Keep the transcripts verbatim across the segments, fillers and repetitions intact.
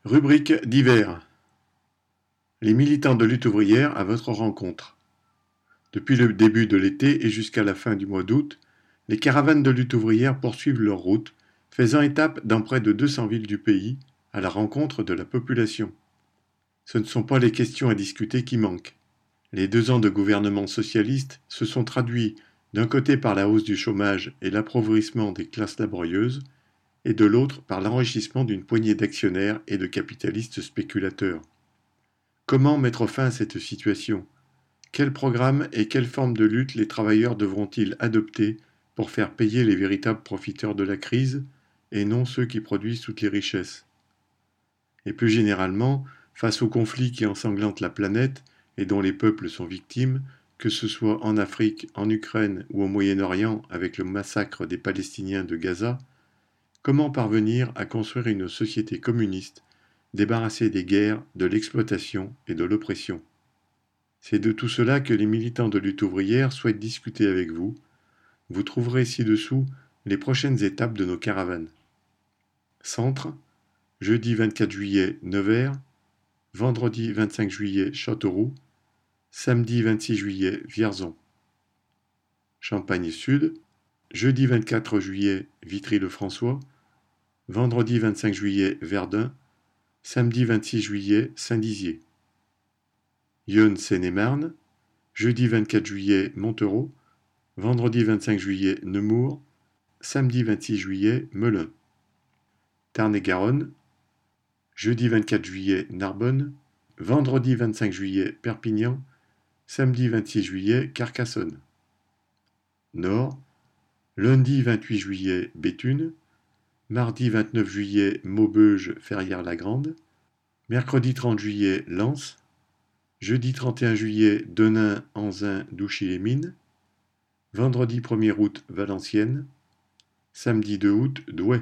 Rubrique divers. Les militants de lutte ouvrière à votre rencontre. Depuis le début de l'été et jusqu'à la fin du mois d'août, les caravanes de lutte ouvrière poursuivent leur route, faisant étape dans près de deux cents villes du pays, à la rencontre de la population. Ce ne sont pas les questions à discuter qui manquent. Les deux ans de gouvernement socialiste se sont traduits d'un côté par la hausse du chômage et l'appauvrissement des classes laborieuses, et de l'autre par l'enrichissement d'une poignée d'actionnaires et de capitalistes spéculateurs. Comment mettre fin à cette situation? Quel programme et quelle forme de lutte les travailleurs devront-ils adopter pour faire payer les véritables profiteurs de la crise et non ceux qui produisent toutes les richesses? Et plus généralement, face aux conflits qui ensanglantent la planète et dont les peuples sont victimes, que ce soit en Afrique, en Ukraine ou au Moyen-Orient avec le massacre des Palestiniens de Gaza, comment parvenir à construire une société communiste, débarrassée des guerres, de l'exploitation et de l'oppression? C'est de tout cela que les militants de lutte ouvrière souhaitent discuter avec vous. Vous trouverez ci-dessous les prochaines étapes de nos caravanes. Centre, jeudi vingt-quatre juillet, Nevers, vendredi vingt-cinq juillet, Châteauroux, samedi vingt-six juillet, Vierzon. Champagne Sud, jeudi vingt-quatre juillet, Vitry-le-François, vendredi vingt-cinq juillet, Verdun, samedi vingt-six juillet, Saint-Dizier. Yonne, Seine-et-Marne, jeudi vingt-quatre juillet, Montereau, vendredi vingt-cinq juillet, Nemours, samedi vingt-six juillet, Melun. Tarn-et-Garonne, jeudi vingt-quatre juillet, Narbonne, vendredi vingt-cinq juillet, Perpignan, samedi vingt-six juillet, Carcassonne. Nord, lundi vingt-huit juillet, Béthune, mardi vingt-neuf juillet, Maubeuge, Ferrières-la-Grande, mercredi trente juillet, Lens, jeudi trente et un juillet, Denain, Anzin, Douchy-les-Mines, vendredi premier août, Valenciennes, samedi deux août, Douai.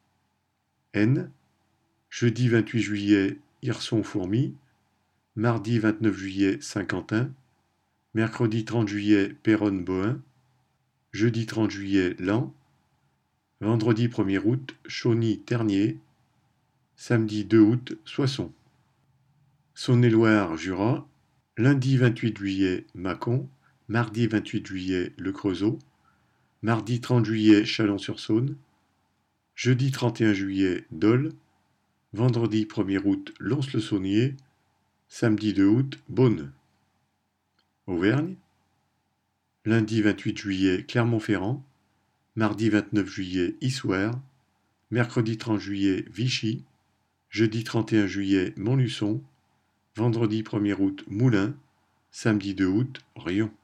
N, jeudi vingt-huit juillet, Hirson-Fourmy, mardi vingt-neuf juillet, Saint-Quentin, mercredi trente juillet, Péronne-Bohain, jeudi trente juillet, Laon, vendredi premier août, Chauny-Ternier, samedi deux août, Soissons. Saône-et-Loire, Jura, lundi vingt-huit juillet, Mâcon, mardi vingt-huit juillet, Le Creusot, mardi trente juillet, Chalon-sur-Saône, jeudi trente et un juillet, Dole, vendredi premier août, Lons-le-Saunier, samedi deux août, Beaune. Auvergne, lundi vingt-huit juillet, Clermont-Ferrand, mardi vingt-neuf juillet, Issoire, mercredi trente juillet, Vichy, jeudi trente et un juillet, Montluçon, vendredi premier août, Moulins, samedi deux août, Riom.